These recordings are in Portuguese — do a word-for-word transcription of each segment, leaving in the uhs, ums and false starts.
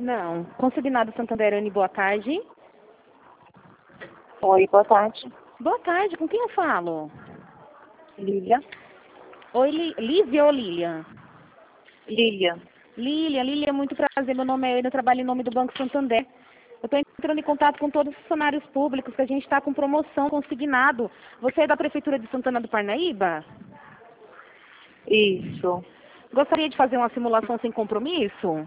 Não. Consignado Santander, Anne, boa tarde. Oi, boa tarde. Boa tarde, com quem eu falo? Lília. Oi, Li Lívia ou Lilian? Lília. Lilian, Lilian, muito prazer, meu nome é Ana, eu trabalho em nome do Banco Santander. Eu estou entrando em contato com todos os funcionários públicos, que a gente está com promoção consignado. Você é da Prefeitura de Santana do Parnaíba? Isso. Gostaria de fazer uma simulação sem compromisso?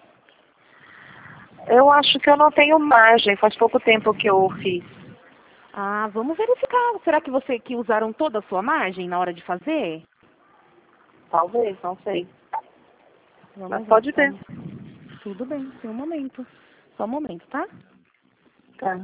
Eu acho que eu não tenho margem, faz pouco tempo que eu fiz. Ah, vamos verificar. Será que você que usaram toda a sua margem na hora de fazer? Talvez, não sei. Vamos Mas ver. pode Só ver. um- Tudo bem, tem um momento. Só um momento, tá? Tá.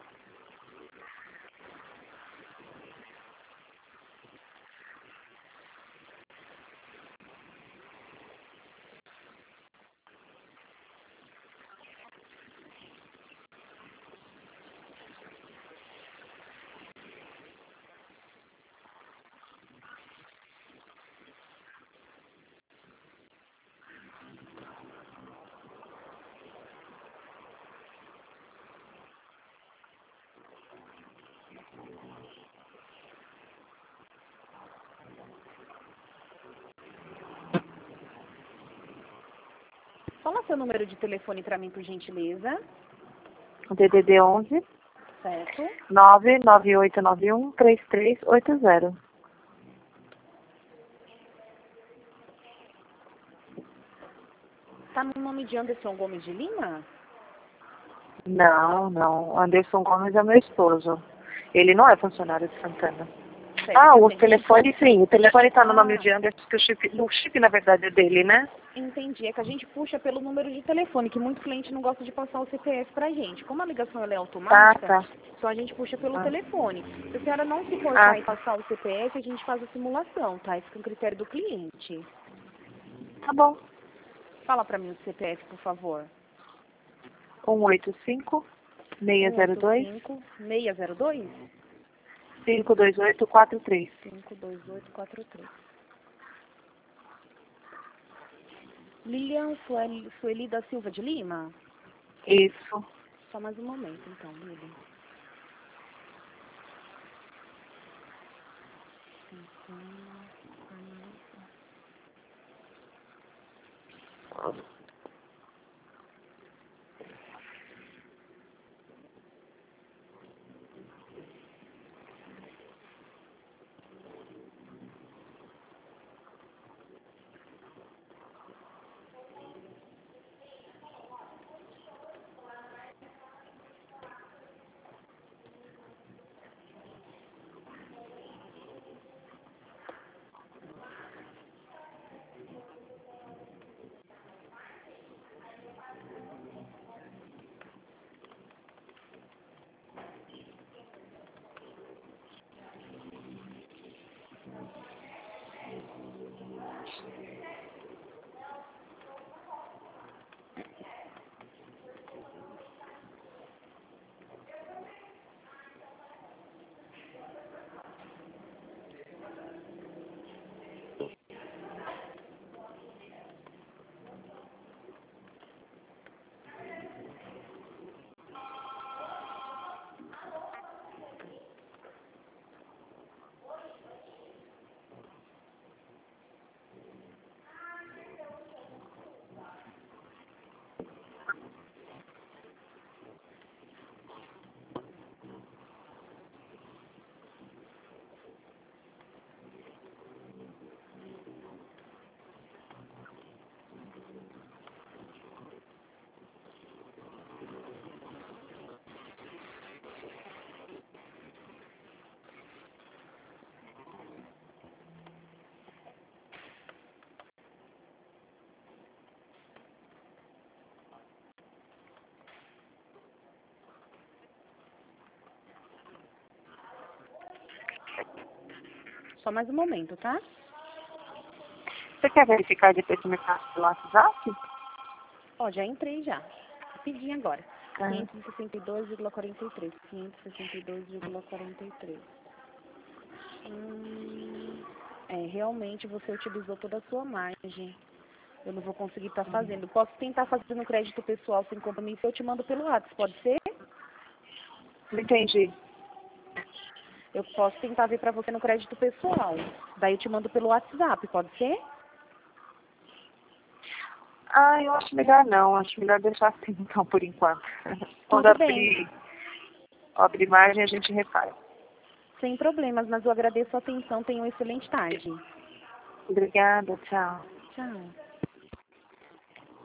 Fala seu número de telefone para mim, por gentileza. D D D onze Certo? nove nove oito nove um três três oito zero. Tá no nome de Anderson Gomes de Lima? Não, não. Anderson Gomes é meu esposo. Ele não é funcionário de Santana. Certo, Ah, que o assim, a gente- telefone sim. O telefone tá no Ah. nome de Anderson, que o chip, o chip na verdade é dele, né? Entendi. É que a gente puxa pelo número de telefone, que muito cliente não gosta de passar o C P F pra gente. Como a ligação ela é Ah, automática, tá. só a gente puxa pelo Ah. telefone. Se a senhora não se importar Ah, em passar o C P F, a gente faz a simulação, tá? Isso fica a critério do cliente. tá bom. Fala pra mim o C P F, por favor. um oito cinco seis zero dois seis zero dois cinco dois oito quatro três. cinco dois oito quatro três. Lilian Sueli, Sueli da Silva de Lima? Isso. Só mais um momento, então, Lilian. Só mais um momento, tá? Você quer verificar depois que me passa pelo WhatsApp? Ó, já entrei já. Rapidinho agora. Tá. quinhentos e sessenta e dois vírgula quarenta e três. quinhentos e sessenta e dois vírgula quarenta e três. Hum, é, realmente você utilizou toda a sua margem. Eu não vou conseguir estar fazendo. Posso tentar fazer no crédito pessoal sem compromisso, eu te mando pelo WhatsApp, pode ser? Não entendi. Eu posso tentar ver para você no crédito pessoal. Daí eu te mando pelo WhatsApp, pode ser? Ah, eu acho melhor não. Acho melhor deixar assim, então, por enquanto. Quando Tudo bem. abrir, abrir margem, a gente refaz. Sem problemas, mas eu agradeço a atenção. Tenha uma excelente tarde. Obrigada, tchau. Tchau.